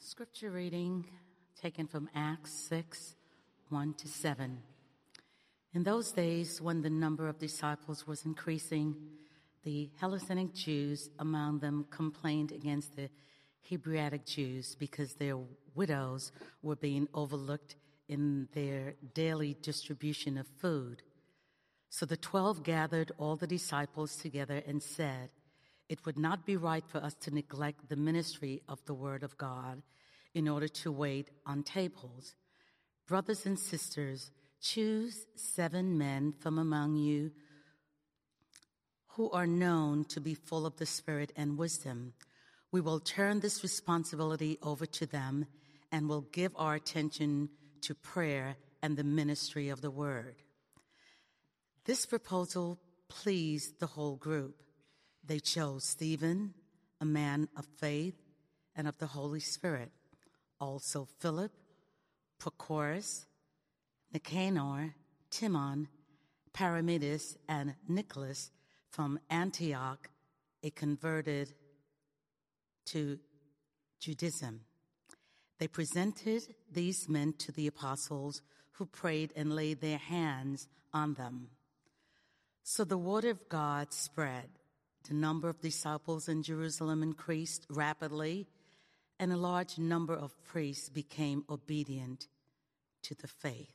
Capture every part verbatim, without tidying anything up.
Scripture reading taken from Acts six, one to seven. In those days, when the number of disciples was increasing, the Hellenistic Jews among them complained against the Hebraic Jews because their widows were being overlooked in their daily distribution of food. So the twelve gathered all the disciples together and said, "It would not be right for us to neglect the ministry of the word of God in order to wait on tables. Brothers and sisters, choose seven men from among you who are known to be full of the Spirit and wisdom. We will turn this responsibility over to them and will give our attention to prayer and the ministry of the word." This proposal pleased the whole group. They chose Stephen, a man of faith and of the Holy Spirit, also Philip, Prochorus, Nicanor, Timon, Paramenes, and Nicholas from Antioch, a converted to Judaism. They presented these men to the apostles, who prayed and laid their hands on them. So the word of God spread. The number of disciples in Jerusalem increased rapidly, and a large number of priests became obedient to the faith.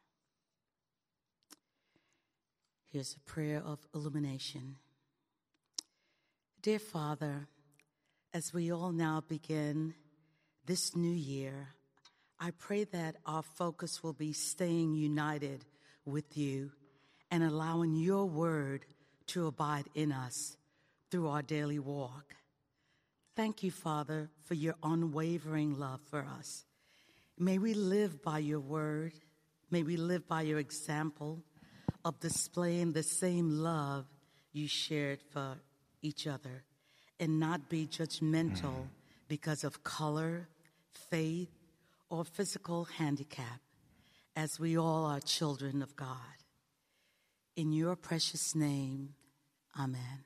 Here's a prayer of illumination. Dear Father, as we all now begin this new year, I pray that our focus will be staying united with you and allowing your word to abide in us through our daily walk. Thank you, Father, for your unwavering love for us. May we live by your word. May we live by your example of displaying the same love you shared for each other and not be judgmental because of color, faith, or physical handicap, as we all are children of God. In your precious name, amen.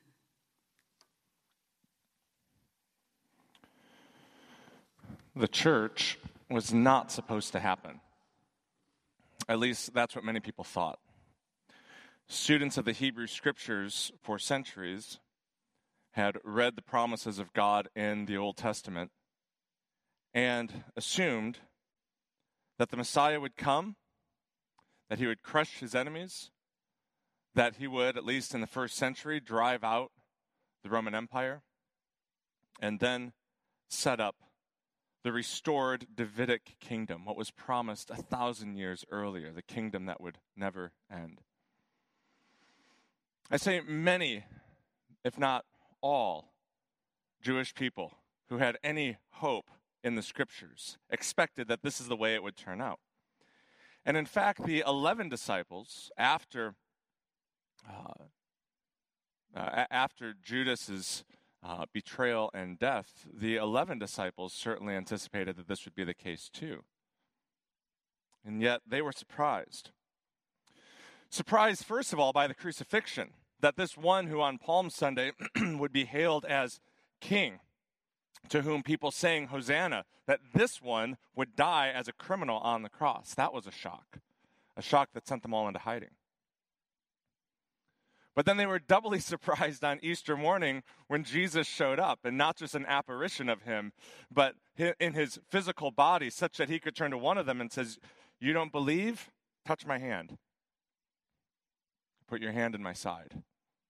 The church was not supposed to happen. At least that's what many people thought. Students of the Hebrew Scriptures for centuries had read the promises of God in the Old Testament and assumed that the Messiah would come, that he would crush his enemies, that he would, at least in the first century, drive out the Roman Empire, and then set up the restored Davidic kingdom, what was promised a thousand years earlier, the kingdom that would never end. I say many, if not all, Jewish people who had any hope in the Scriptures expected that this is the way it would turn out. And in fact, the eleven disciples, after uh, uh, after Judas's Uh, betrayal and death, the eleven disciples certainly anticipated that this would be the case too. And yet they were surprised. Surprised, first of all, by the crucifixion, that this one who on Palm Sunday would be hailed as king, to whom people sang Hosanna, that this one would die as a criminal on the cross. That was a shock, a shock that sent them all into hiding. But then they were doubly surprised on Easter morning when Jesus showed up, and not just an apparition of him, but in his physical body, such that he could turn to one of them and says, "You don't believe? Touch my hand. Put your hand in my side.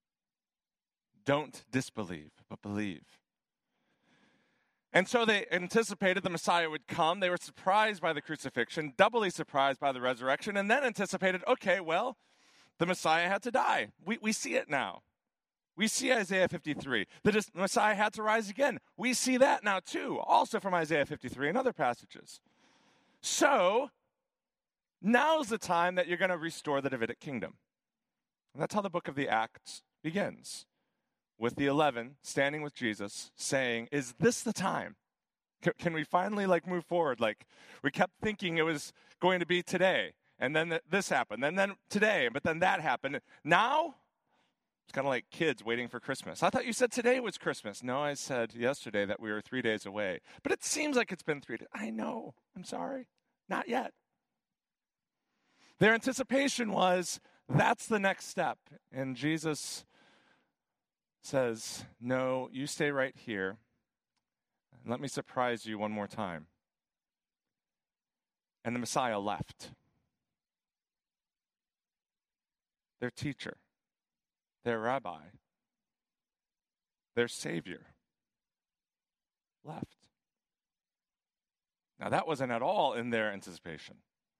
Don't disbelieve, but believe." And so they anticipated the Messiah would come. They were surprised by the crucifixion, doubly surprised by the resurrection, and then anticipated, okay, well, the Messiah had to die. We we see it now. We see Isaiah fifty-three. The Messiah had to rise again. We see that now too, also from Isaiah fifty-three and other passages. So, now's the time that you're going to restore the Davidic kingdom. And that's how the book of the Acts begins, with the eleven standing with Jesus saying, is this the time? Can, can we finally like move forward? Like, we kept thinking it was going to be today. And then this happened, and then today, but then that happened. Now, It's kind of like kids waiting for Christmas. I thought you said today was Christmas. No, I said yesterday that we were three days away. But it seems like it's been three days. I know. I'm sorry. Not yet. Their anticipation was, that's the next step. And Jesus says, no, you stay right here. And let me surprise you one more time. And the Messiah left. Their teacher, their rabbi, their Savior left. Now, that wasn't at all in their anticipation.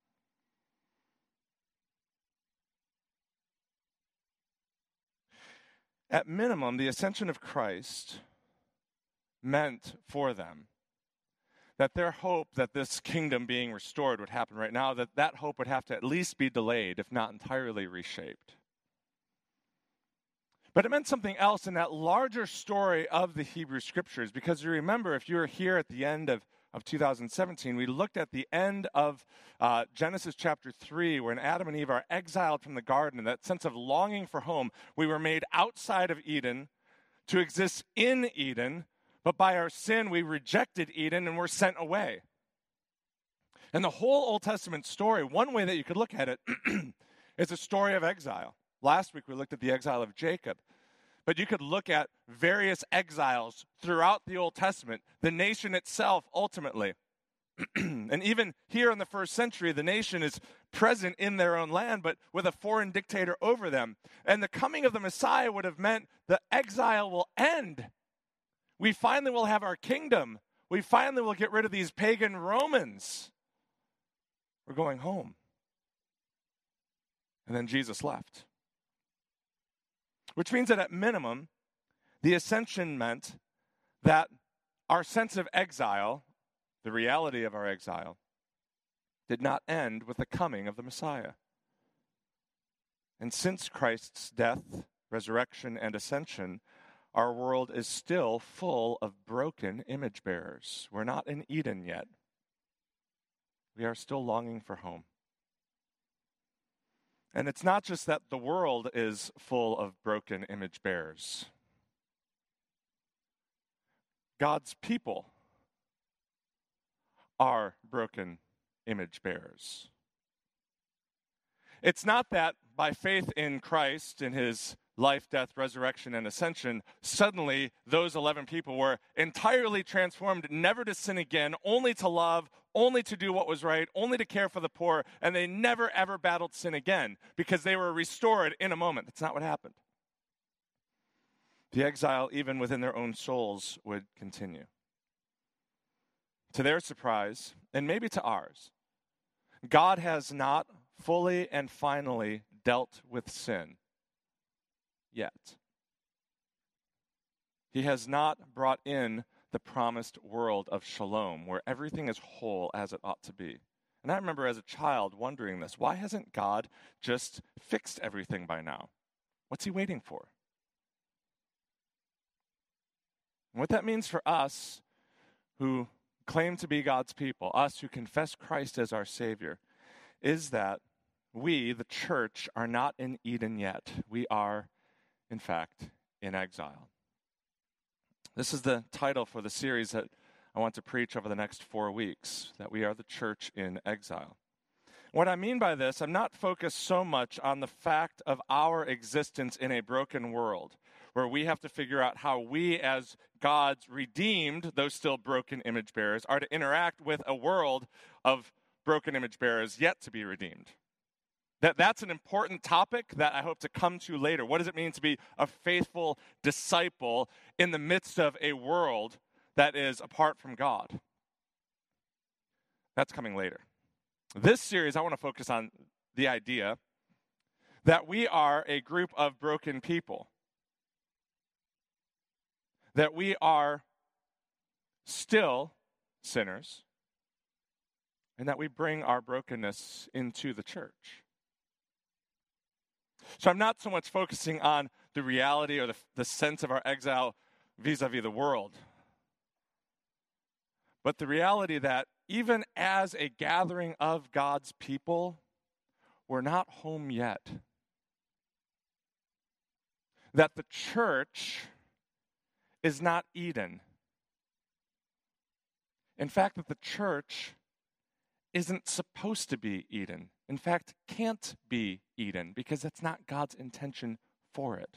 At minimum, the ascension of Christ meant for them that their hope that this kingdom being restored would happen right now, that that hope would have to at least be delayed, if not entirely reshaped. But it meant something else in that larger story of the Hebrew Scriptures, because you remember, if you were here at the end of, of two thousand seventeen, we looked at the end of uh, Genesis chapter three, when Adam and Eve are exiled from the garden, and that sense of longing for home. We were made outside of Eden to exist in Eden, but by our sin, we rejected Eden and were sent away. And the whole Old Testament story, one way that you could look at it, is a story of exile. Last week, we looked at the exile of Jacob. But you could look at various exiles throughout the Old Testament, the nation itself ultimately. And even here in the first century, the nation is present in their own land, but with a foreign dictator over them. And the coming of the Messiah would have meant the exile will end. We finally will have our kingdom. We finally will get rid of these pagan Romans. We're going home. And then Jesus left. Which means that at minimum, the ascension meant that our sense of exile, the reality of our exile, did not end with the coming of the Messiah. And since Christ's death, resurrection, and ascension, our world is still full of broken image bearers. We're not in Eden yet. We are still longing for home. And it's not just that the world is full of broken image bearers. God's people are broken image bearers. It's not that by faith in Christ, in his life, death, resurrection, and ascension, suddenly those eleven people were entirely transformed, never to sin again, only to love, only to do what was right, only to care for the poor, and they never ever battled sin again because they were restored in a moment. That's not what happened. The exile, even within their own souls, would continue. To their surprise, and maybe to ours, God has not fully and finally dealt with sin yet. He has not brought in the promised world of shalom, where everything is whole as it ought to be. And I remember as a child wondering this, why hasn't God just fixed everything by now? What's he waiting for? And what that means for us who claim to be God's people, us who confess Christ as our Savior, is that we, the church, are not in Eden yet. We are, in fact, in exile. This is the title for the series that I want to preach over the next four weeks, that we are the church in exile. What I mean by this, I'm not focused so much on the fact of our existence in a broken world, where we have to figure out how we, as God's redeemed, though still broken image bearers, are to interact with a world of broken image bearers yet to be redeemed. That, that's an important topic that I hope to come to later. What does it mean to be a faithful disciple in the midst of a world that is apart from God? That's coming later. This series, I want to focus on the idea that we are a group of broken people. That we are still sinners, and that we bring our brokenness into the church. So I'm not so much focusing on the reality or the, the sense of our exile vis-a-vis the world, but the reality that even as a gathering of God's people, we're not home yet. that the church is not Eden. In fact, that the church isn't supposed to be Eden. In fact, can't be Eden, because that's not God's intention for it.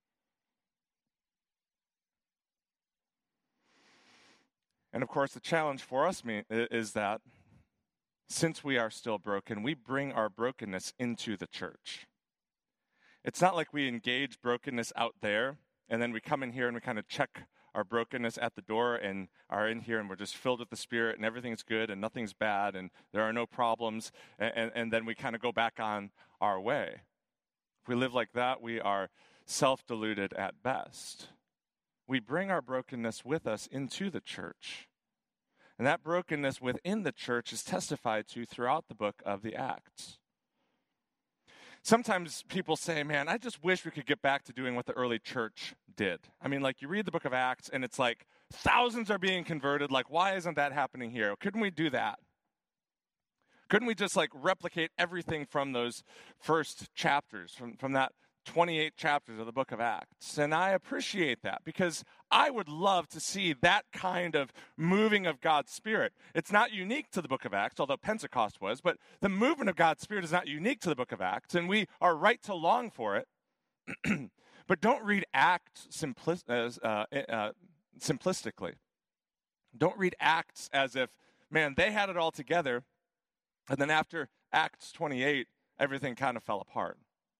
And of course, the challenge for us is that since we are still broken, we bring our brokenness into the church. It's not like we engage brokenness out there, and then we come in here and we kind of check our brokenness at the door and are in here and we're just filled with the Spirit and everything's good and nothing's bad and there are no problems, and, and, and then we kind of go back on our way. If we live like that, we are self-deluded at best. We bring our brokenness with us into the church. And that brokenness within the church is testified to throughout the book of the Acts. Sometimes people say, man, I just wish we could get back to doing what the early church did. I mean, like, you read the book of Acts, and it's like thousands are being converted. Like, why isn't that happening here? Couldn't we do that? Couldn't we just, like, replicate everything from those first chapters, from, from that twenty-eight chapters of the book of Acts? And I appreciate that, because I would love to see that kind of moving of God's Spirit. It's not unique to the book of Acts, although Pentecost was, but the movement of God's Spirit is not unique to the book of Acts, and we are right to long for it. But don't read Acts simpli- as, uh, uh, simplistically. Don't read Acts as if, man, they had it all together, and then after Acts twenty-eight, everything kind of fell apart.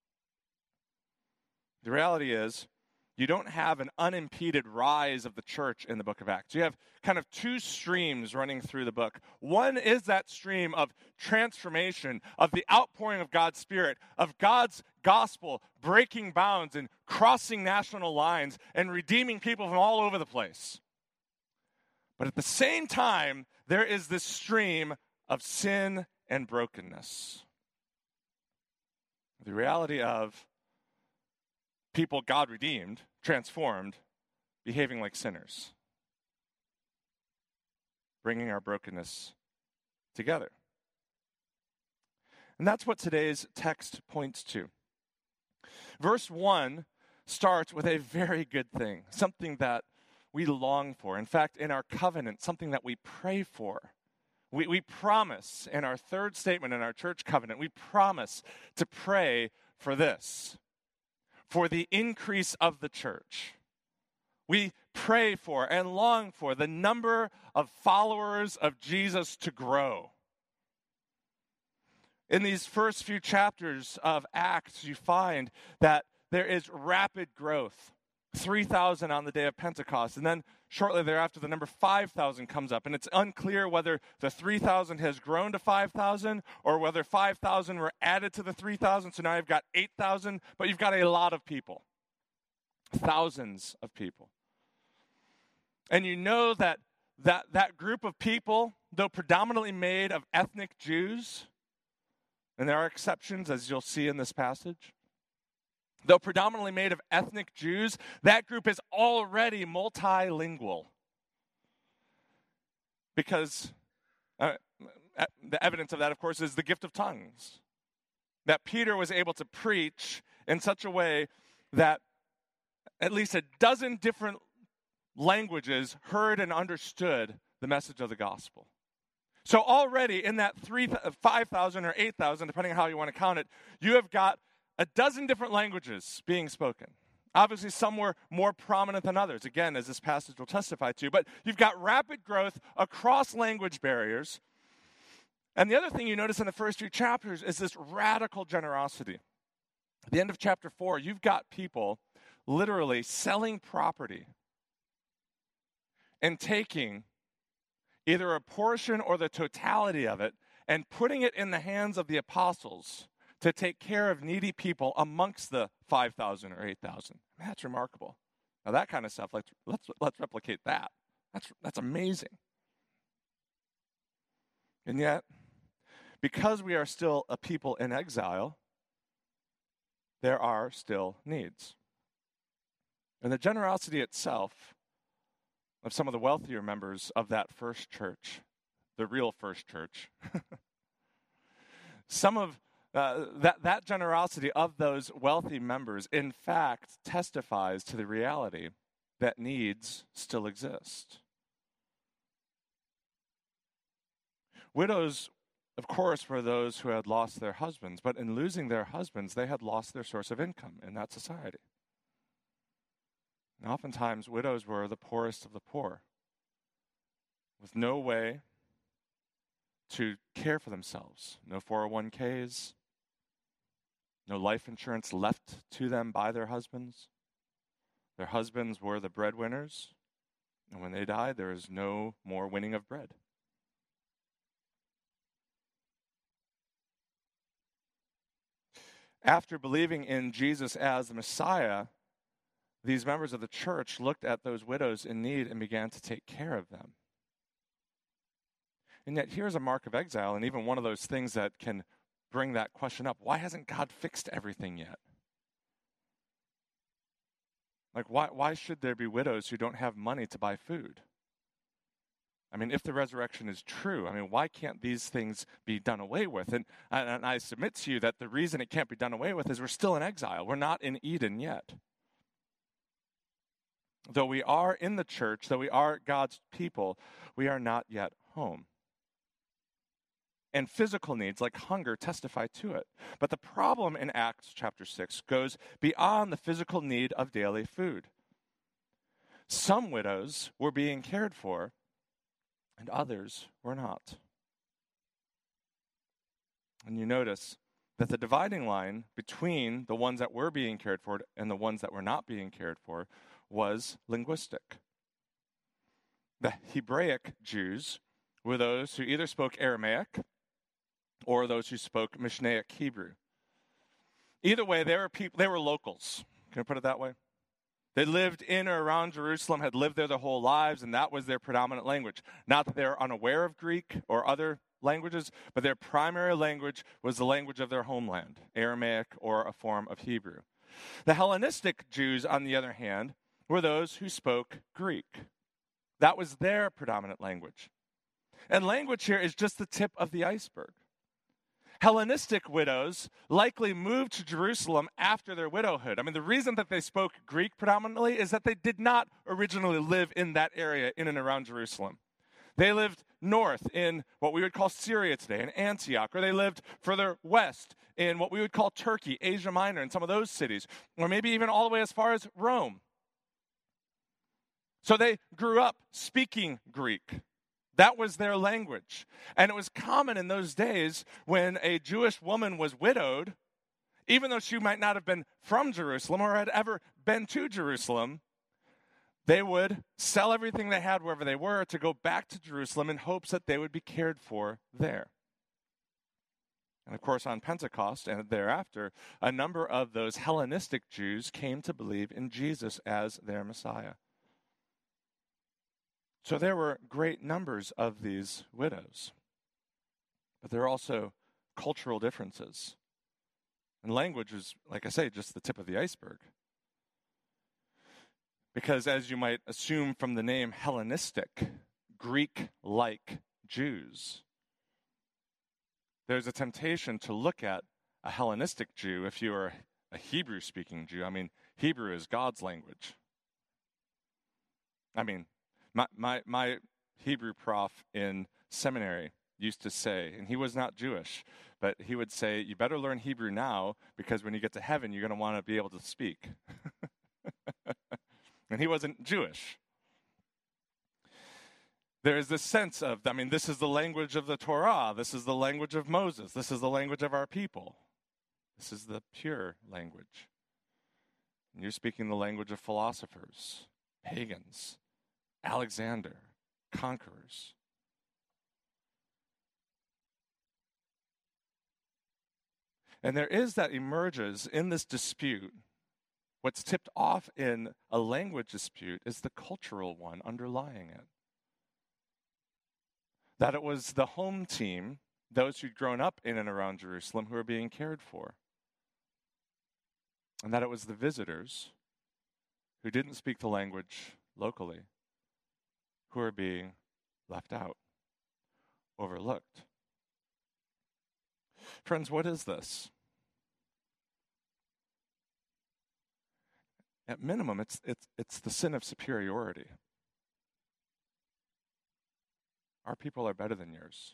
The reality is, you don't have an unimpeded rise of the church in the book of Acts. You have kind of two streams running through the book. One is that stream of transformation, of the outpouring of God's Spirit, of God's gospel breaking bounds and crossing national lines and redeeming people from all over the place. But at the same time, there is this stream of sin and brokenness. The reality of people God redeemed, transformed, behaving like sinners, bringing our brokenness together. And that's what today's text points to. Verse one starts with a very good thing, something that we long for. In fact, in our covenant, something that we pray for. We, we promise in our third statement in our church covenant, we promise to pray for this. For the increase of the church. We pray for and long for the number of followers of Jesus to grow. In these first few chapters of Acts, you find that there is rapid growth. three thousand on the day of Pentecost. And then shortly thereafter, the number five thousand comes up. And it's unclear whether the three thousand has grown to five thousand or whether five thousand were added to the three thousand. So now you've got eight thousand, but you've got a lot of people. Thousands of people. And you know that that, that group of people, though predominantly made of ethnic Jews, and there are exceptions, as you'll see in this passage, though predominantly made of ethnic Jews, that group is already multilingual. Because uh, the evidence of that, of course, is the gift of tongues. That Peter was able to preach in such a way that at least a dozen different languages heard and understood the message of the gospel. So already in that three, five thousand or eight thousand, depending on how you want to count it, you have got a dozen different languages being spoken. Obviously, some were more prominent than others, again, as this passage will testify to. But you've got rapid growth across language barriers. And the other thing you notice in the first few chapters is this radical generosity. At the end of chapter four, you've got people literally selling property and taking either a portion or the totality of it and putting it in the hands of the apostles to take care of needy people amongst the five thousand or eight thousand. That's remarkable. Now that kind of stuff, let's, let's, let's replicate that. That's, that's amazing. And yet, because we are still a people in exile, there are still needs. And the generosity itself of some of the wealthier members of that first church, the real first church, some of uh, that, that generosity of those wealthy members, in fact, testifies to the reality that needs still exist. Widows, of course, were those who had lost their husbands, but in losing their husbands, they had lost their source of income in that society. And oftentimes, widows were the poorest of the poor, with no way to care for themselves, no four oh one k's, no life insurance left to them by their husbands. Their husbands were the breadwinners, and when they died, there is no more winning of bread. After believing in Jesus as the Messiah, these members of the church looked at those widows in need and began to take care of them. And yet here's a mark of exile, and even one of those things that can bring that question up. Why hasn't God fixed everything yet? Like, why, why should there be widows who don't have money to buy food? I mean, if the resurrection is true, I mean, why can't these things be done away with? And, and I submit to you that the reason it can't be done away with is we're still in exile. We're not in Eden yet. Though we are in the church, though we are God's people, we are not yet home. And physical needs like hunger testify to it. But the problem in Acts chapter six goes beyond the physical need of daily food. Some widows were being cared for, and others were not. And you notice that the dividing line between the ones that were being cared for and the ones that were not being cared for was linguistic. The Hebraic Jews were those who either spoke Aramaic or those who spoke Mishnaic Hebrew. Either way, they were people, they were locals. Can I put it that way? They lived in or around Jerusalem, had lived there their whole lives, and that was their predominant language. Not that they're unaware of Greek or other languages, but their primary language was the language of their homeland, Aramaic or a form of Hebrew. The Hellenistic Jews, on the other hand, were those who spoke Greek. That was their predominant language. And language here is just the tip of the iceberg. Hellenistic widows likely moved to Jerusalem after their widowhood. I mean, the reason that they spoke Greek predominantly is that they did not originally live in that area in and around Jerusalem. They lived north in what we would call Syria today, in Antioch, or they lived further west in what we would call Turkey, Asia Minor, in some of those cities, or maybe even all the way as far as Rome. So they grew up speaking Greek. That was their language. And it was common in those days when a Jewish woman was widowed, even though she might not have been from Jerusalem or had ever been to Jerusalem, they would sell everything they had wherever they were to go back to Jerusalem in hopes that they would be cared for there. And of course, on Pentecost and thereafter, a number of those Hellenistic Jews came to believe in Jesus as their Messiah. So there were great numbers of these widows. But there are also cultural differences. And language is, like I say, just the tip of the iceberg. Because as you might assume from the name Hellenistic, Greek-like Jews, there's a temptation to look at a Hellenistic Jew if you are a Hebrew-speaking Jew. I mean, Hebrew is God's language. I mean, My, my my Hebrew prof in seminary used to say, and he was not Jewish, but he would say, you better learn Hebrew now because when you get to heaven, you're going to want to be able to speak. And he wasn't Jewish. There is this sense of, I mean, this is the language of the Torah. This is the language of Moses. This is the language of our people. This is the pure language. And you're speaking the language of philosophers, pagans, Alexander, conquerors. And there is that emerges in this dispute. What's tipped off in a language dispute is the cultural one underlying it. That it was the home team, those who'd grown up in and around Jerusalem, who were being cared for. And that it was the visitors who didn't speak the language locally who are being left out, overlooked. Friends, what is this? At minimum, it's, it's, it's the sin of superiority. Our people are better than yours.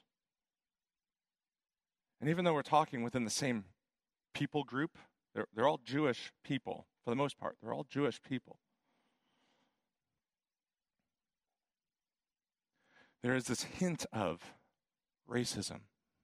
And even though we're talking within the same people group, they're, they're all Jewish people, for the most part. They're all Jewish people. There is this hint of racism.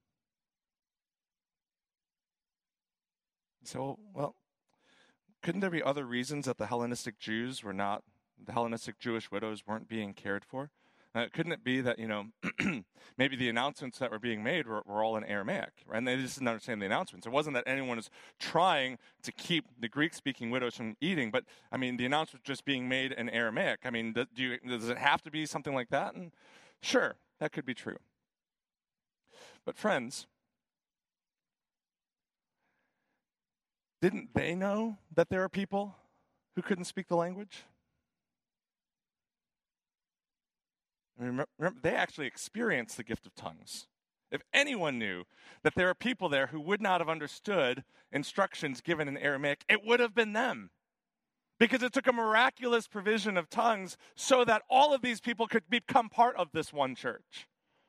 So, well, couldn't there be other reasons that the Hellenistic Jews were not, the Hellenistic Jewish widows weren't being cared for? Uh, couldn't it be that, you know, maybe the announcements that were being made were, were all in Aramaic, right? And they just didn't understand the announcements. It wasn't that anyone was trying to keep the Greek-speaking widows from eating, but, I mean, the announcement was just being made in Aramaic. I mean, do you, does it have to be something like that? And sure, that could be true. But friends, didn't they know that there are people who couldn't speak the language? Remember, remember, they actually experienced the gift of tongues. If anyone knew that there are people there who would not have understood instructions given in Aramaic, it would have been them. Because it took a miraculous provision of tongues so that all of these people could become part of this one church.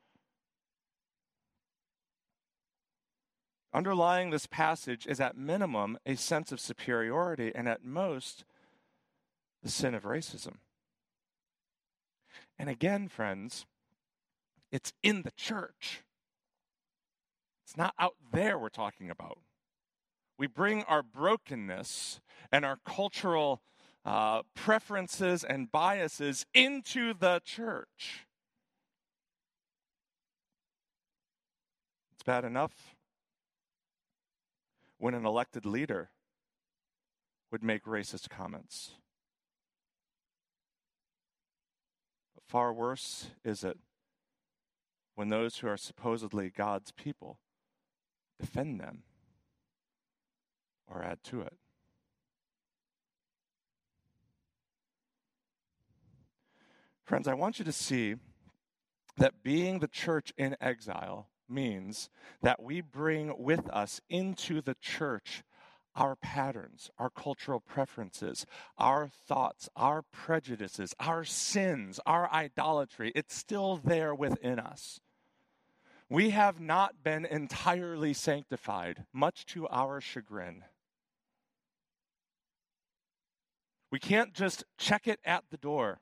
Underlying this passage is at minimum a sense of superiority and at most the sin of racism. And again, friends, it's in the church. It's not out there we're talking about. We bring our brokenness and our cultural uh, preferences and biases into the church. It's bad enough when an elected leader would make racist comments. But far worse is it when those who are supposedly God's people defend them or add to it. Friends, I want you to see that being the church in exile means that we bring with us into the church our patterns, our cultural preferences, our thoughts, our prejudices, our sins, our idolatry. It's still there within us. We have not been entirely sanctified, much to our chagrin. We can't just check it at the door.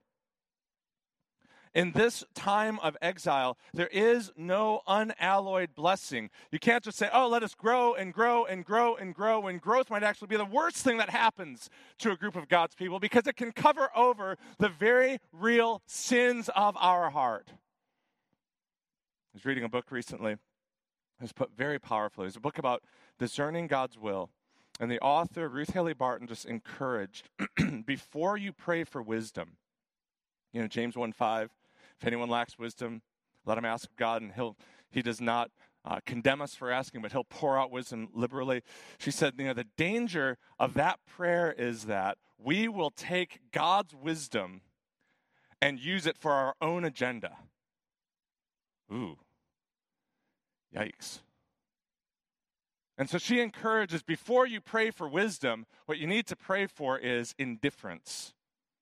In this time of exile, there is no unalloyed blessing. You can't just say, oh, let us grow and grow and grow and grow, and growth might actually be the worst thing that happens to a group of God's people because it can cover over the very real sins of our heart. I was reading a book recently. It was put very powerfully. It was a book about discerning God's will. And the author, Ruth Haley Barton, just encouraged, before you pray for wisdom, you know, James one five, if anyone lacks wisdom, let him ask God, and he'll, he does not uh, condemn us for asking, but he'll pour out wisdom liberally. She said, you know, the danger of that prayer is that we will take God's wisdom and use it for our own agenda. Ooh, yikes. And so she encourages, before you pray for wisdom, what you need to pray for is indifference.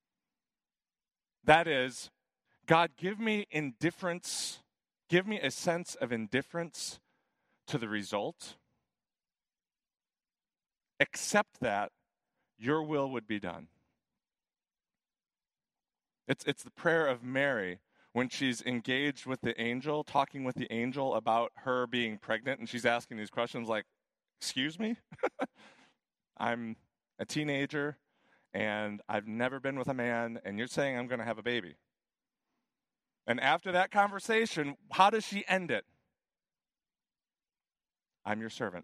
That is, God, give me indifference, give me a sense of indifference to the result. Accept that your will would be done. It's, it's the prayer of Mary when she's engaged with the angel, talking with the angel about her being pregnant, and she's asking these questions like, excuse me? I'm a teenager, and I've never been with a man, and you're saying I'm going to have a baby. And after that conversation, how does she end it? I'm your servant.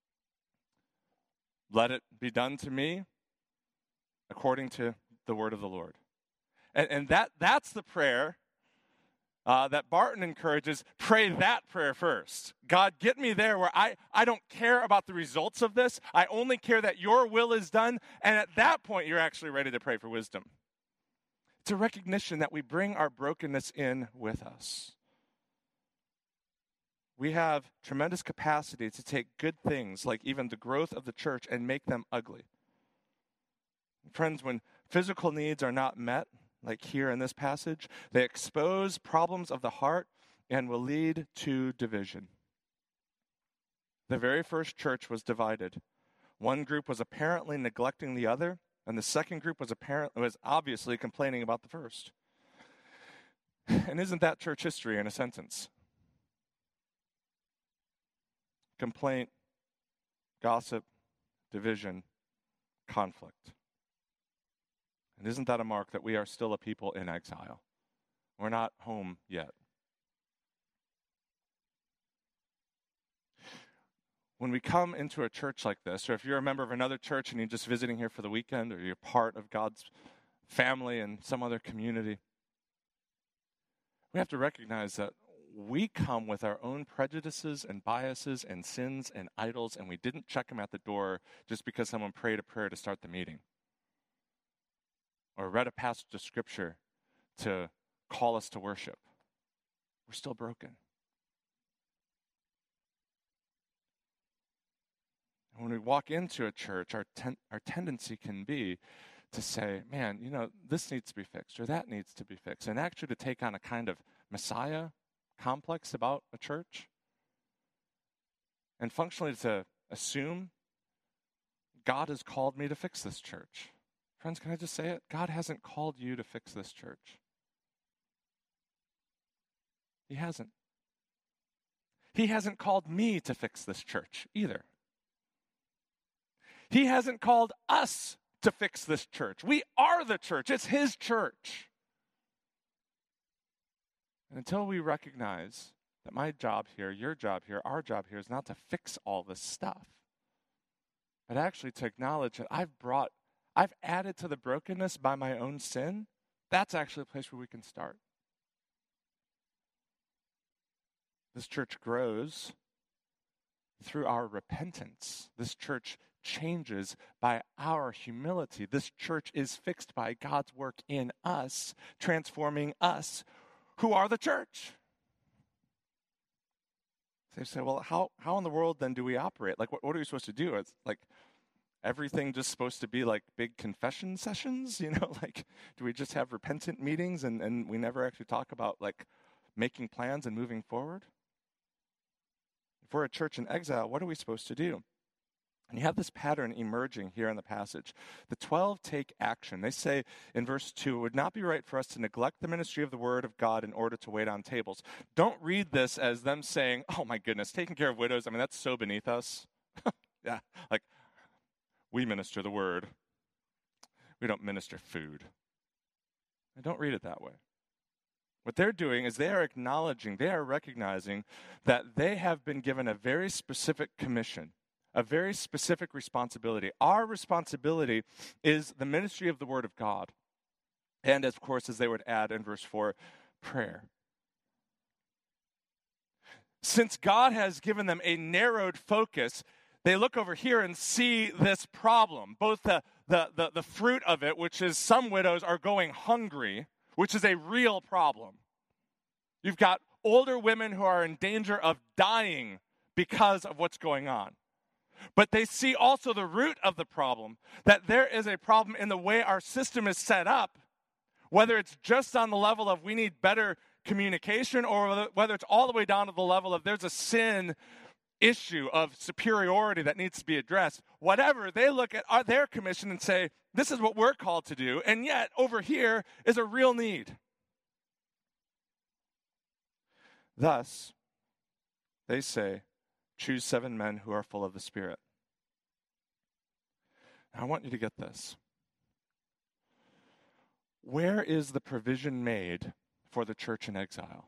Let it be done to me according to the word of the Lord. And, and that that's the prayer uh, that Barton encourages. Pray that prayer first. God, get me there where I, I don't care about the results of this. I only care that your will is done. And at that point, you're actually ready to pray for wisdom. It's a recognition that we bring our brokenness in with us. we have tremendous capacity to take good things, like even the growth of the church, and make them ugly. Friends, when physical needs are not met, like here in this passage, they expose problems of the heart and will lead to division. The very first church was divided. One group was apparently neglecting the other, and the second group was apparent was obviously complaining about the first. And isn't that church history in a sentence? Complaint, gossip, division, conflict. And isn't that a mark that we are still a people in exile? We're not home yet. When we come into a church like this, or if you're a member of another church and you're just visiting here for the weekend, or you're part of God's family in some other community, we have to recognize that we come with our own prejudices and biases and sins and idols, and we didn't check them at the door just because someone prayed a prayer to start the meeting, or read a passage of scripture to call us to worship. We're still broken. And when we walk into a church, our ten- our tendency can be to say, man, you know, this needs to be fixed, or that needs to be fixed, and actually to take on a kind of Messiah complex about a church, and functionally to assume God has called me to fix this church. Friends, can I just say it? God hasn't called you to fix this church. He hasn't. He hasn't called me to fix this church either. He hasn't called us to fix this church. We are the church. It's his church. And until we recognize that my job here, your job here, our job here is not to fix all this stuff, but actually to acknowledge that I've brought I've added to the brokenness by my own sin, that's actually a place where we can start. This church grows through our repentance. This church changes by our humility. This church is fixed by God's work in us, transforming us, who are the church. They say, well, how, how in the world then do we operate? Like, what, what are we supposed to do? It's like, everything just supposed to be like big confession sessions, you know, like, do we just have repentant meetings and, and we never actually talk about like making plans and moving forward? If we're a church in exile, what are we supposed to do? And you have this pattern emerging here in the passage. The twelve take action. They say in verse two, it would not be right for us to neglect the ministry of the word of God in order to wait on tables. Don't read this as them saying, oh my goodness, taking care of widows, I mean, that's so beneath us. Yeah, like, we minister the word. We don't minister food. I don't read it that way. What they're doing is they are acknowledging, they are recognizing that they have been given a very specific commission, a very specific responsibility. Our responsibility is the ministry of the word of God. And of course, as they would add in verse four, prayer. Since God has given them a narrowed focus, they look over here and see this problem, both the, the, the, the fruit of it, which is some widows are going hungry, which is a real problem. You've got older women who are in danger of dying because of what's going on. But they see also the root of the problem, that there is a problem in the way our system is set up, whether it's just on the level of we need better communication, or whether it's all the way down to the level of there's a sin issue of superiority that needs to be addressed. Whatever, they look at our, their commission and say, this is what we're called to do, and yet over here is a real need. Thus, they say, choose seven men who are full of the Spirit. Now, I want you to get this. Where is the provision made for the church in exile?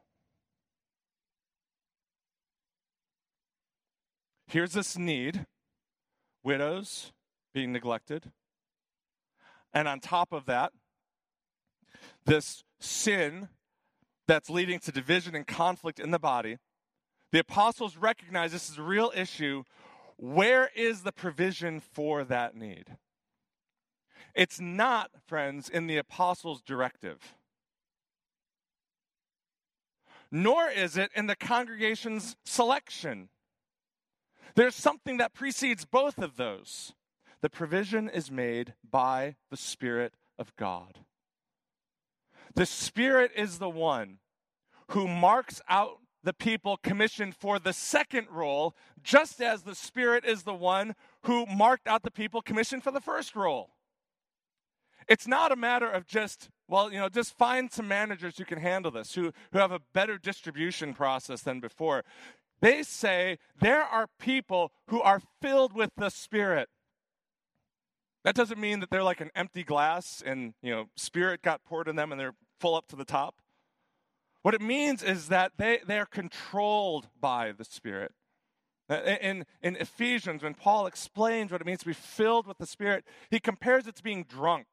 Here's this need, widows being neglected. And on top of that, this sin that's leading to division and conflict in the body. The apostles recognize this is a real issue. Where is the provision for that need? It's not, friends, in the apostles' directive. nor is it in the congregation's selection. There's something that precedes both of those. The provision is made by the Spirit of God. The Spirit is the one who marks out the people commissioned for the second role, just as the Spirit is the one who marked out the people commissioned for the first role. It's not a matter of just, well, you know, just find some managers who can handle this, who, who have a better distribution process than before. They say there are people who are filled with the Spirit. That doesn't mean that they're like an empty glass and, you know, Spirit got poured in them and they're full up to the top. What it means is that they, they are controlled by the Spirit. In, in Ephesians, when Paul explains what it means to be filled with the Spirit, he compares it to being drunk.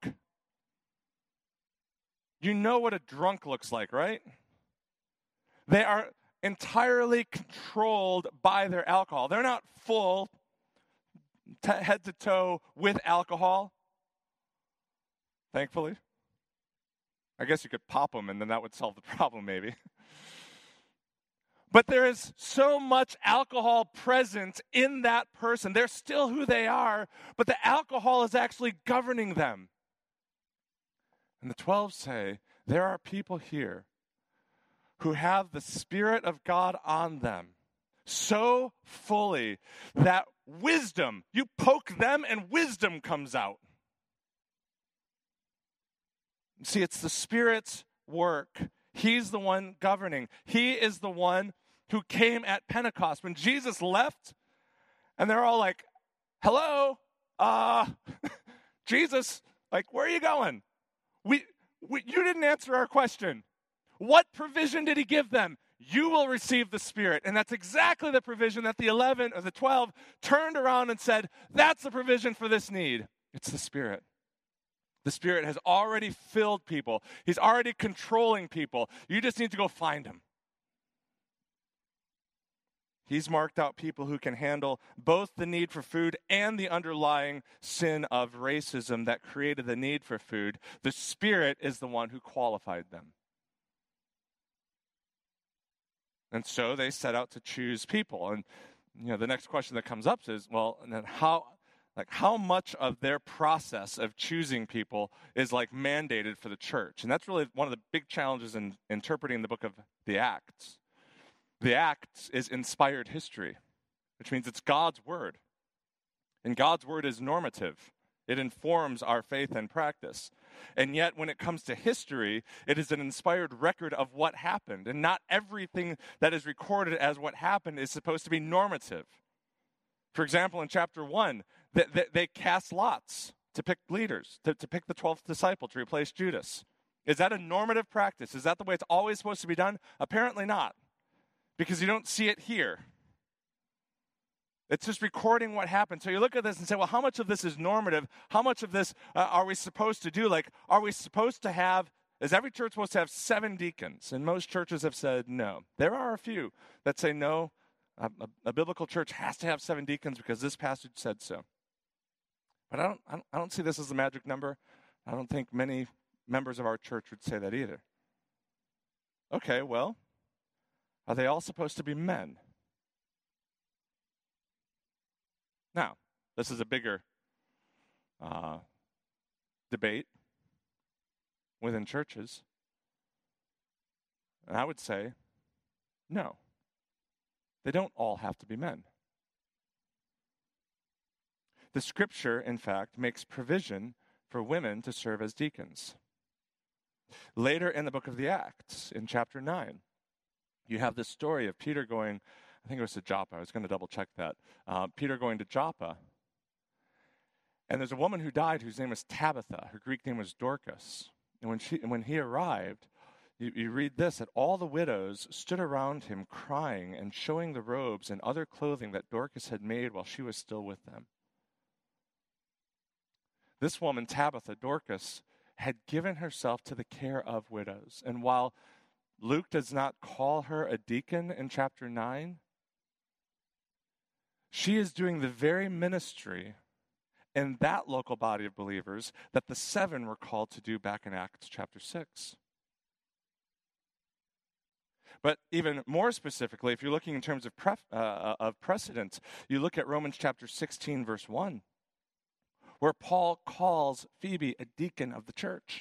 You know what a drunk looks like, right? They are entirely controlled by their alcohol. They're not full t- head to toe with alcohol, thankfully. I guess you could pop them and then that would solve the problem maybe. But there is so much alcohol present in that person. They're still who they are, but the alcohol is actually governing them. And the twelve say, there are people here who have the Spirit of God on them so fully that wisdom, you poke them and wisdom comes out. See, it's the Spirit's work. He's the one governing. He is the one who came at Pentecost. When Jesus left, and they're all like, hello, uh, Jesus, like, where are you going? We, we, you didn't answer our question. What provision did he give them? You will receive the Spirit. And that's exactly the provision that the eleven or the twelve turned around and said, that's the provision for this need. It's the Spirit. The Spirit has already filled people. He's already controlling people. You just need to go find him. He's marked out people who can handle both the need for food and the underlying sin of racism that created the need for food. The Spirit is the one who qualified them. And so they set out to choose people. And you know, the next question that comes up is, well, and then how like how much of their process of choosing people is like mandated for the church? And that's really one of the big challenges in interpreting the book of the Acts. The Acts is inspired history, which means it's God's word. And God's word is normative. It informs our faith and practice. And yet, when it comes to history, it is an inspired record of what happened. And not everything that is recorded as what happened is supposed to be normative. For example, in chapter one, they, they, they cast lots to pick leaders, to, to pick the twelfth disciple to replace Judas. Is that a normative practice? Is that the way it's always supposed to be done? Apparently not, because you don't see it here. It's just recording what happened. So you look at this and say, well, how much of this is normative? How much of this uh, are we supposed to do? Like, are we supposed to have, is every church supposed to have seven deacons? And most churches have said no. There are a few that say no, a, a, a biblical church has to have seven deacons because this passage said so. But I don't, I don't, I don't see this as a magic number. I don't think many members of our church would say that either. Okay, well, are they all supposed to be men? Now, this is a bigger uh, debate within churches. And I would say, no. They don't all have to be men. The scripture, in fact, makes provision for women to serve as deacons. Later in the book of the Acts, in chapter nine, you have this story of Peter going, I think it was to Joppa. I was going to double check that. Uh, Peter going to Joppa. And there's a woman who died whose name was Tabitha. Her Greek name was Dorcas. And when she, when he arrived, you, you read this, that all the widows stood around him crying and showing the robes and other clothing that Dorcas had made while she was still with them. This woman, Tabitha, Dorcas, had given herself to the care of widows. And while Luke does not call her a deacon in chapter nine, she is doing the very ministry in that local body of believers that the seven were called to do back in Acts chapter six. But even more specifically, if you're looking in terms of, pref- uh, of precedent, you look at Romans chapter sixteen, verse one, where Paul calls Phoebe a deacon of the church.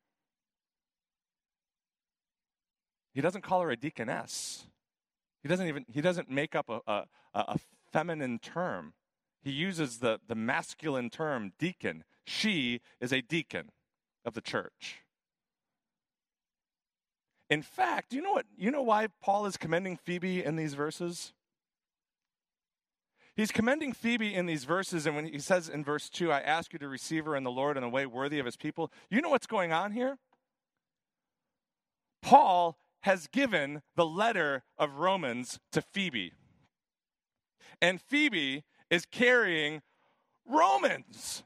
He doesn't call her a deaconess. He doesn't even, he doesn't make up a, a, a feminine term. He uses the, the masculine term deacon. She is a deacon of the church. In fact, you know what? You know why Paul is commending Phoebe in these verses? He's commending Phoebe in these verses, and when he says in verse two, I ask you to receive her in the Lord in a way worthy of his people. You know what's going on here? Paul has given the letter of Romans to Phoebe. And Phoebe is carrying Romans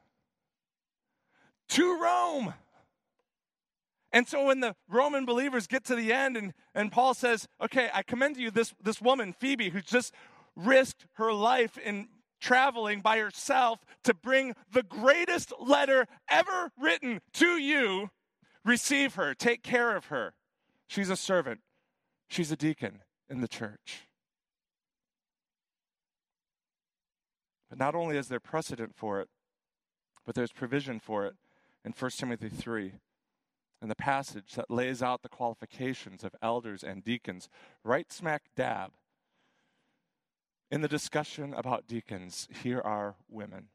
to Rome. And so when the Roman believers get to the end and, and Paul says, okay, I commend to you this, this woman, Phoebe, who's just risked her life in traveling by herself to bring the greatest letter ever written to you. Receive her. Take care of her. She's a servant. She's a deacon in the church. But not only is there precedent for it, but there's provision for it in First Timothy three. In the passage that lays out the qualifications of elders and deacons, right smack dab in the discussion about deacons, here are women.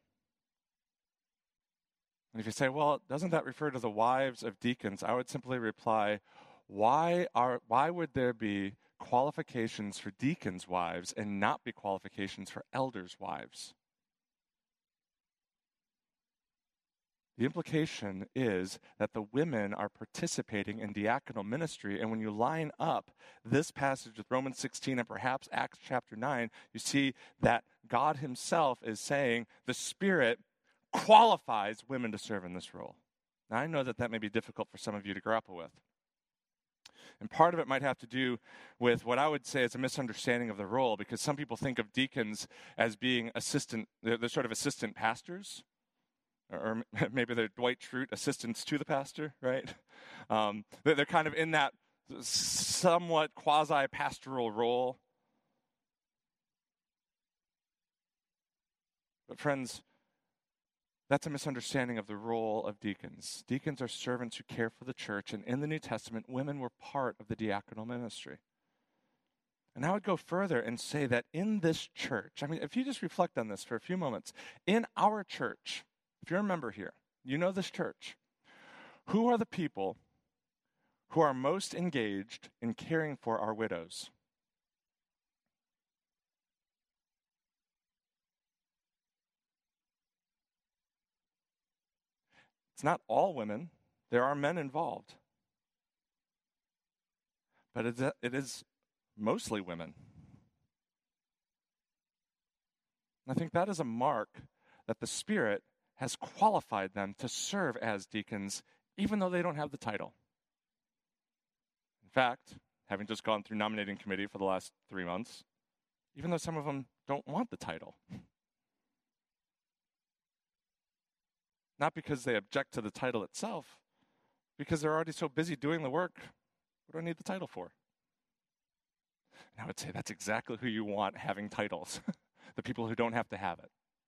And if you say, well, doesn't that refer to the wives of deacons? I would simply reply, why are why would there be qualifications for deacons' wives and not be qualifications for elders' wives? The implication is that the women are participating in diaconal ministry, and when you line up this passage with Romans sixteen and perhaps Acts chapter nine, you see that God himself is saying the Spirit qualifies women to serve in this role. Now, I know that that may be difficult for some of you to grapple with. And part of it might have to do with what I would say is a misunderstanding of the role, because some people think of deacons as being assistant, they're, they're sort of assistant pastors. Or maybe they're Dwight Schrute assistants to the pastor, right? Um, they're kind of in that somewhat quasi-pastoral role. But friends, that's a misunderstanding of the role of deacons. Deacons are servants who care for the church, and in the New Testament, women were part of the diaconal ministry. And I would go further and say that in this church, I mean, if you just reflect on this for a few moments, in our church, if you're a member here, you know this church. Who are the people who are most engaged in caring for our widows? It's not all women. There are men involved. But it is mostly women. And I think that is a mark that the Spirit has qualified them to serve as deacons, even though they don't have the title. In fact, having just gone through nominating committee for the last three months, even though some of them don't want the title. Not because they object to the title itself, because they're already so busy doing the work. What do I need the title for? And I would say that's exactly who you want having titles, the people who don't have to have it.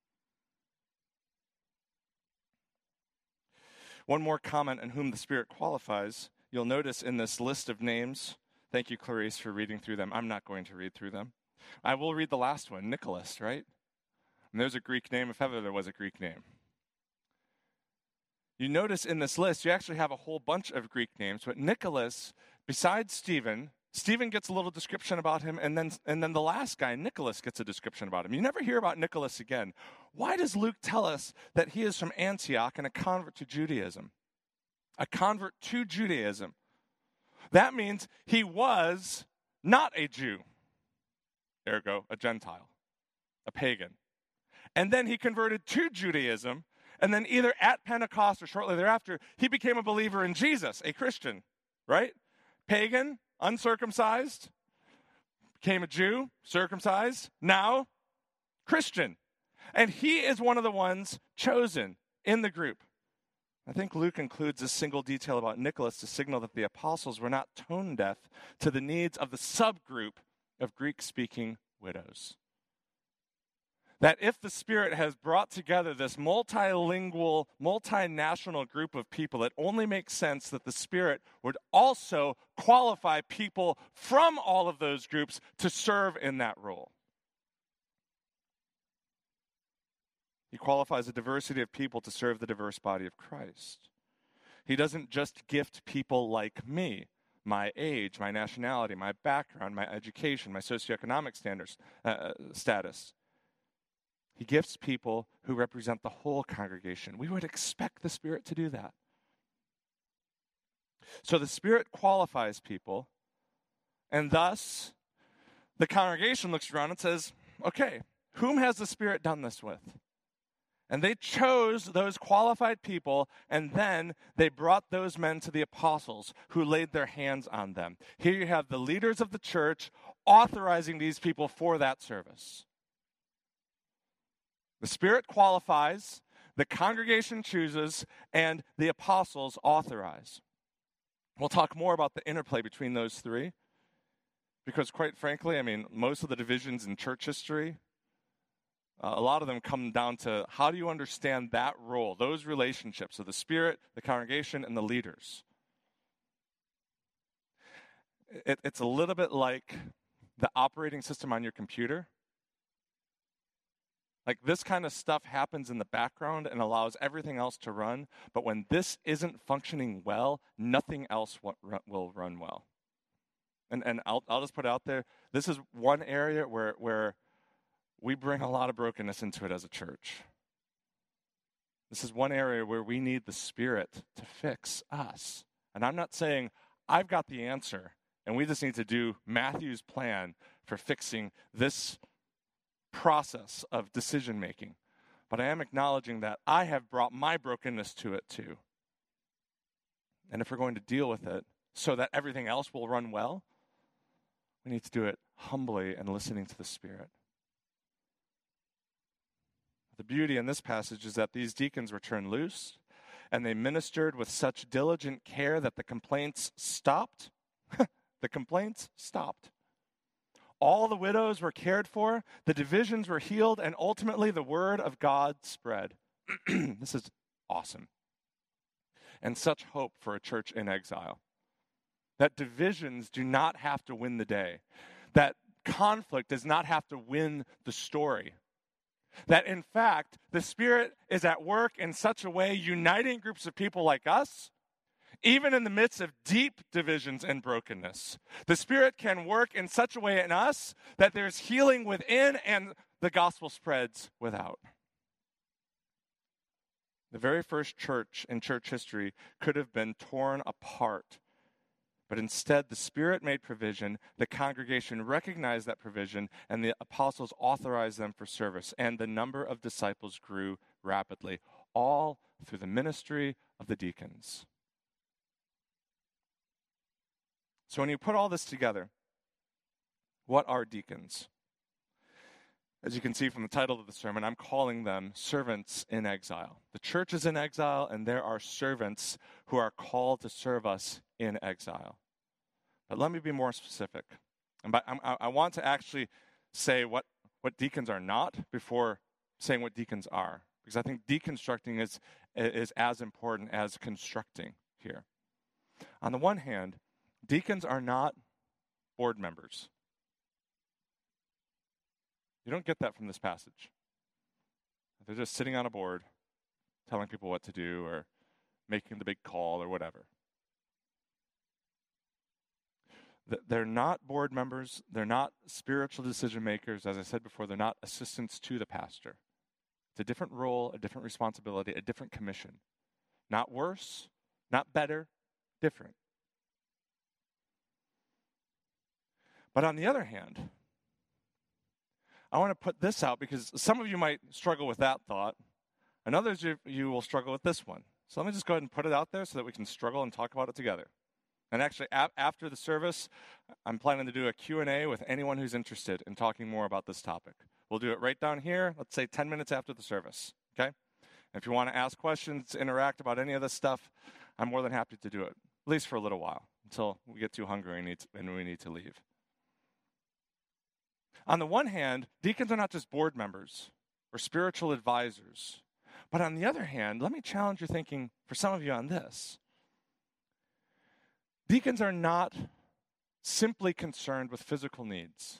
One more comment on whom the Spirit qualifies. You'll notice in this list of names, thank you, Clarice, for reading through them. I'm not going to read through them. I will read the last one, Nicholas, right? And there's a Greek name, if ever there was a Greek name. You notice in this list, you actually have a whole bunch of Greek names, but Nicholas, besides Stephen, Stephen gets a little description about him, and then and then the last guy, Nicholas, gets a description about him. You never hear about Nicholas again. Why does Luke tell us that he is from Antioch and a convert to Judaism? A convert to Judaism. That means he was not a Jew, ergo a Gentile, a pagan. And then he converted to Judaism, and then either at Pentecost or shortly thereafter, he became a believer in Jesus, a Christian, right? Pagan, uncircumcised, became a Jew, circumcised, now Christian. And he is one of the ones chosen in the group. I think Luke includes a single detail about Nicholas to signal that the apostles were not tone deaf to the needs of the subgroup of Greek-speaking widows. That if the Spirit has brought together this multilingual, multinational group of people, it only makes sense that the Spirit would also qualify people from all of those groups to serve in that role. He qualifies a diversity of people to serve the diverse body of Christ. He doesn't just gift people like me, my age, my nationality, my background, my education, my socioeconomic standards, uh, status. He gifts people who represent the whole congregation. We would expect the Spirit to do that. So the Spirit qualifies people, and thus the congregation looks around and says, okay, whom has the Spirit done this with? And they chose those qualified people, and then they brought those men to the apostles who laid their hands on them. Here you have the leaders of the church authorizing these people for that service. The Spirit qualifies, the congregation chooses, and the apostles authorize. We'll talk more about the interplay between those three, because quite frankly, I mean, most of the divisions in church history, uh, a lot of them come down to how do you understand that role, those relationships of the Spirit, the congregation, and the leaders. It, it's a little bit like the operating system on your computer. Like this kind of stuff happens in the background and allows everything else to run. But when this isn't functioning well, nothing else will run well. And and I'll I'll just put it out there. This is one area where where we bring a lot of brokenness into it as a church. This is one area where we need the Spirit to fix us. And I'm not saying I've got the answer and we just need to do Matthew's plan for fixing this process of decision making, but I am acknowledging that I have brought my brokenness to it too. And if we're going to deal with it so that everything else will run well, we need to do it humbly and listening to the Spirit. The beauty in this passage is that these deacons were turned loose and they ministered with such diligent care that the complaints stopped. The complaints stopped. All the widows were cared for, the divisions were healed, and ultimately the word of God spread. This is awesome. And such hope for a church in exile. That divisions do not have to win the day. That conflict does not have to win the story. That in fact, the Spirit is at work in such a way, uniting groups of people like us, even in the midst of deep divisions and brokenness. The Spirit can work in such a way in us that there's healing within and the gospel spreads without. The very first church in church history could have been torn apart. But instead, the Spirit made provision, the congregation recognized that provision, and the apostles authorized them for service. And the number of disciples grew rapidly, all through the ministry of the deacons. So when you put all this together, what are deacons? As you can see from the title of the sermon, I'm calling them servants in exile. The church is in exile, and there are servants who are called to serve us in exile. But let me be more specific. And by, I, I want to actually say what, what deacons are not before saying what deacons are, because I think deconstructing is, is as important as constructing here. On the one hand, deacons are not board members. You don't get that from this passage. They're just sitting on a board, telling people what to do or making the big call or whatever. They're not board members. They're not spiritual decision makers. As I said before, they're not assistants to the pastor. It's a different role, a different responsibility, a different commission. Not worse, not better, different. But on the other hand, I want to put this out because some of you might struggle with that thought, and others of you will struggle with this one. So let me just go ahead and put it out there so that we can struggle and talk about it together. And actually, a- after the service, I'm planning to do a Q and A with anyone who's interested in talking more about this topic. We'll do it right down here, let's say ten minutes after the service, okay? If you want to ask questions, interact about any of this stuff, I'm more than happy to do it, at least for a little while, until we get too hungry and, need to, and we need to leave. On the one hand, deacons are not just board members or spiritual advisors. But on the other hand, let me challenge your thinking for some of you on this. Deacons are not simply concerned with physical needs.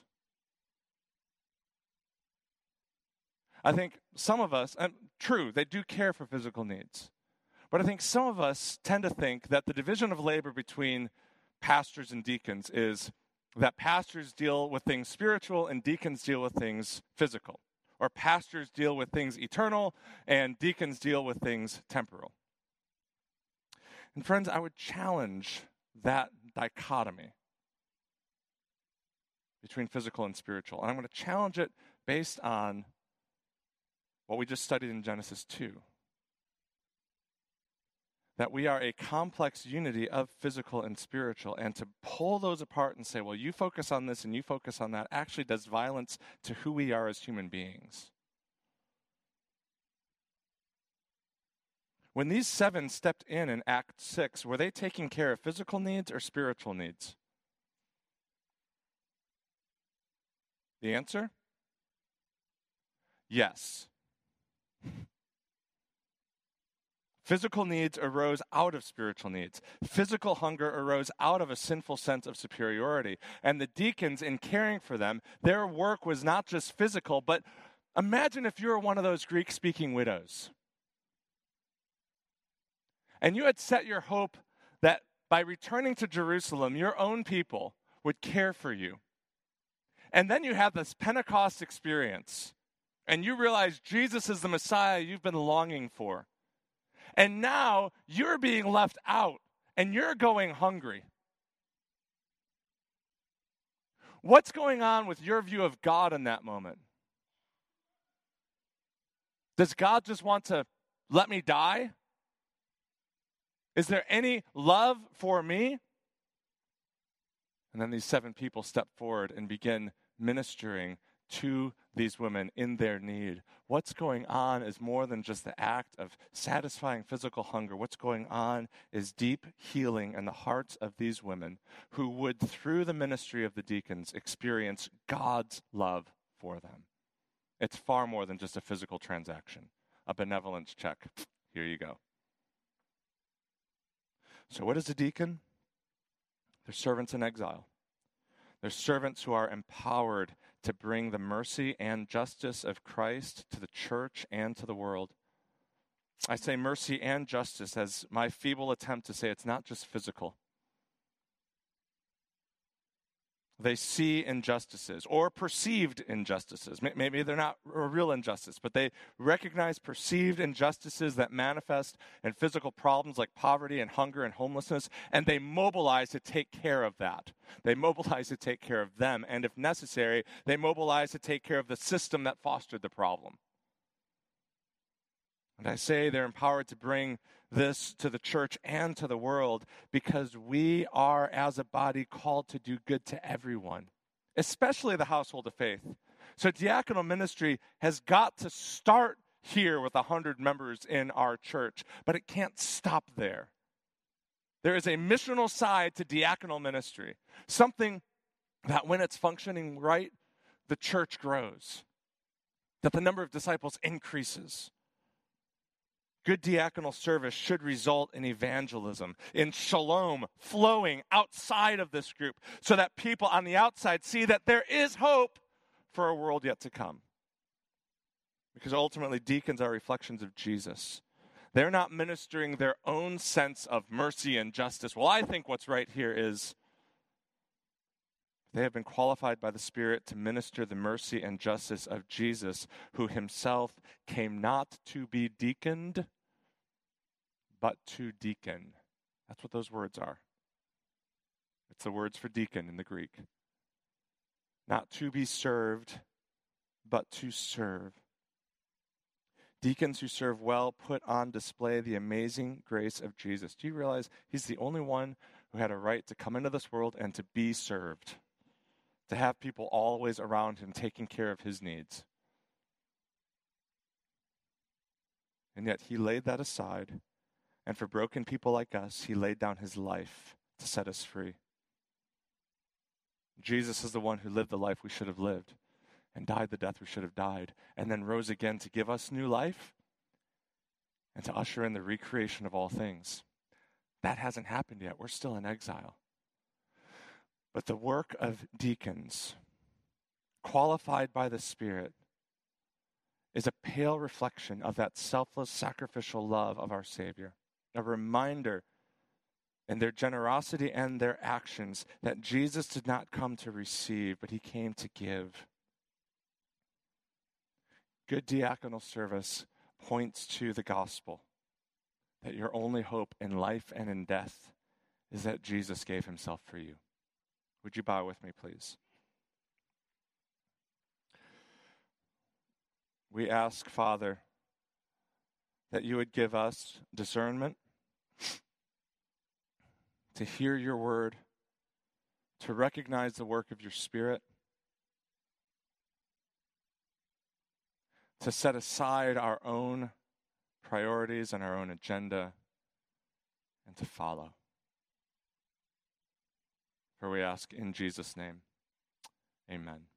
I think some of us, and true, they do care for physical needs. But I think some of us tend to think that the division of labor between pastors and deacons is that pastors deal with things spiritual and deacons deal with things physical. Or pastors deal with things eternal and deacons deal with things temporal. And friends, I would challenge that dichotomy between physical and spiritual. And I'm going to challenge it based on what we just studied in Genesis two. That we are a complex unity of physical and spiritual, and to pull those apart and say, well, you focus on this and you focus on that, actually does violence to who we are as human beings. When these seven stepped in in Act six, were they taking care of physical needs or spiritual needs? The answer? Yes. Physical needs arose out of spiritual needs. Physical hunger arose out of a sinful sense of superiority. And the deacons, in caring for them, their work was not just physical, but imagine if you were one of those Greek-speaking widows. And you had set your hope that by returning to Jerusalem, your own people would care for you. And then you have this Pentecost experience, and you realize Jesus is the Messiah you've been longing for. And now you're being left out and you're going hungry. What's going on with your view of God in that moment? Does God just want to let me die? Is there any love for me? And then these seven people step forward and begin ministering to these women in their need. What's going on is more than just the act of satisfying physical hunger. What's going on is deep healing in the hearts of these women who would, through the ministry of the deacons, experience God's love for them. It's far more than just a physical transaction, a benevolence check. Here you go. So what is a deacon? They're servants in exile. They're servants who are empowered to bring the mercy and justice of Christ to the church and to the world. I say mercy and justice as my feeble attempt to say it's not just physical. They see injustices or perceived injustices. Maybe they're not a real injustice, but they recognize perceived injustices that manifest in physical problems like poverty and hunger and homelessness, and they mobilize to take care of that. They mobilize to take care of them, and if necessary, they mobilize to take care of the system that fostered the problem. And I say they're empowered to bring this to the church and to the world because we are, as a body, called to do good to everyone, especially the household of faith. So diaconal ministry has got to start here with one hundred members in our church, but it can't stop there. There is a missional side to diaconal ministry, something that when it's functioning right, the church grows, that the number of disciples increases. Good diaconal service should result in evangelism, in shalom flowing outside of this group so that people on the outside see that there is hope for a world yet to come. Because ultimately, deacons are reflections of Jesus. They're not ministering their own sense of mercy and justice. Well, I think what's right here is they have been qualified by the Spirit to minister the mercy and justice of Jesus, who himself came not to be deaconed, but to deacon. That's what those words are. It's the words for deacon in the Greek. Not to be served, but to serve. Deacons who serve well put on display the amazing grace of Jesus. Do you realize he's the only one who had a right to come into this world and to be served, to have people always around him taking care of his needs? And yet he laid that aside. And for broken people like us, he laid down his life to set us free. Jesus is the one who lived the life we should have lived and died the death we should have died, and then rose again to give us new life and to usher in the recreation of all things. That hasn't happened yet. We're still in exile. But the work of deacons, qualified by the Spirit, is a pale reflection of that selfless, sacrificial love of our Savior. A reminder in their generosity and their actions that Jesus did not come to receive, but he came to give. Good diaconal service points to the gospel, that your only hope in life and in death is that Jesus gave himself for you. Would you bow with me, please? We ask, Father, that you would give us discernment to hear your word, to recognize the work of your Spirit, to set aside our own priorities and our own agenda, and to follow. For we ask in Jesus' name, amen.